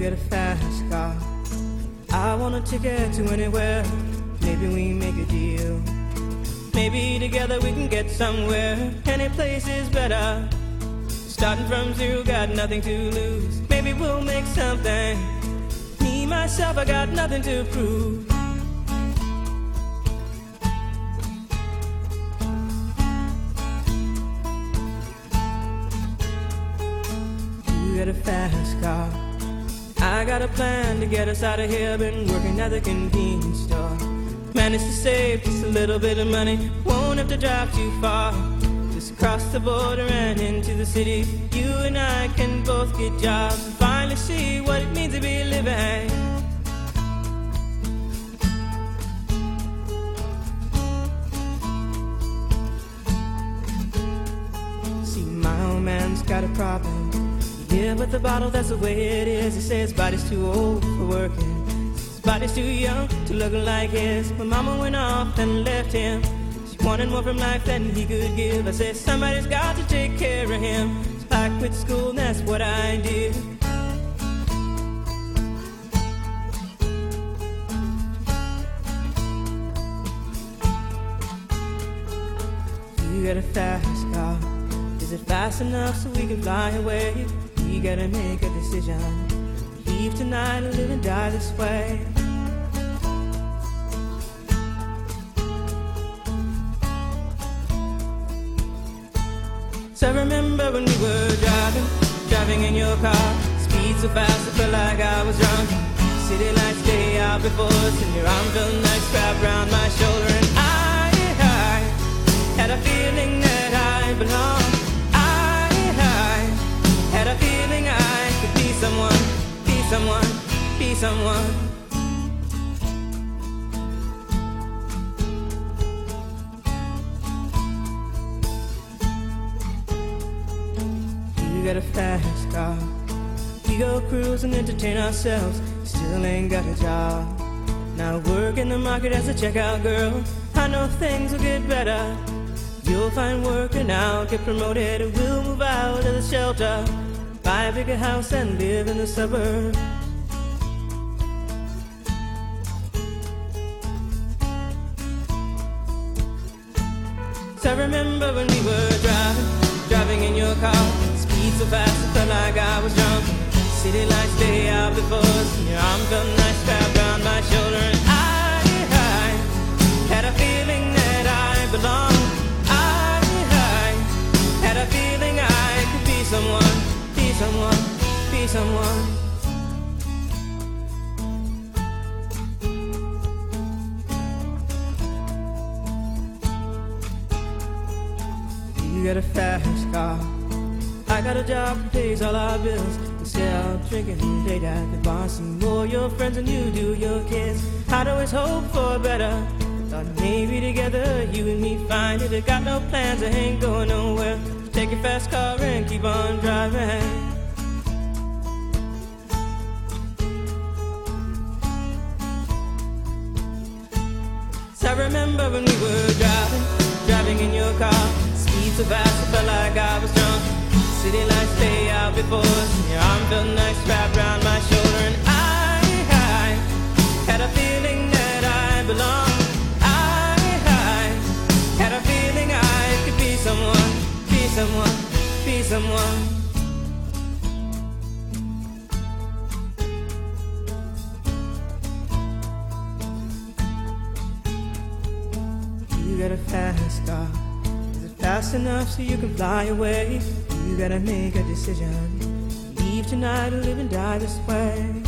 get a fast car. I want a ticket to anywhere. Maybe we make a deal. Maybe together we can get somewhere. Any place is better. Starting from zero, got nothing to lose. Maybe we'll make something. Me, myself, I got nothing to prove. You get a fast car. I got a plan to get us out of here. Been working at the convenience store. Managed to save just a little bit of money. Won't have to drive too far. Just cross the border and into the city. You and I can both get jobs and finally see what it means to be living. See, my old man's got a problem. Yeah, but the bottle, that's the way it is. He says his body's too old for working. His body's too young to look like his. My mama went off and left him. She wanted more from life than he could give. I said, somebody's got to take care of him. So I quit school and that's what I did. You got a fast car. Is it fast enough so we can fly away? We gotta make a decision. Leave tonight or live and die this way. So I remember when we were driving in your car. Speed so fast I felt like I was drunk. City lights day out before us, and your arm felt nice wrapped around my shoulder. And I had a feeling that I belonged. Had a feeling I could be someone, be someone, be someone. You got a fast car. We go cruise and entertain ourselves. Still ain't got a job. Now work in the market as a checkout girl. I know things will get better. You'll find work and I'll get promoted. We'll move out of the shelter, buy a bigger house and live in the suburbs. So I remember when we were driving in your car. Speed so fast I felt like I was drunk. City lights day out before us, and your arm felt nice wrapped around my shoulder. And I had a feeling that I belonged. Had a feeling I could be someone, be someone, be someone. You got a fast car. I got a job that pays all our bills. Instead of drinking late at the bar, some more your friends than you do your kids. I'd always hope for better. Thought maybe together you and me find it. I got no plans, I ain't going nowhere. Take your fast car and keep on driving. So I remember when we were driving in your car. Speed so fast I felt like I was drunk. City lights day out before us, and your arm felt nice wrapped around my shoulder. And I had a feeling that I belonged. I had a feeling I could be someone, be someone, be someone. You got a fast car. Is it fast enough so you can fly away? You gotta make a decision. Leave tonight or live and die this way.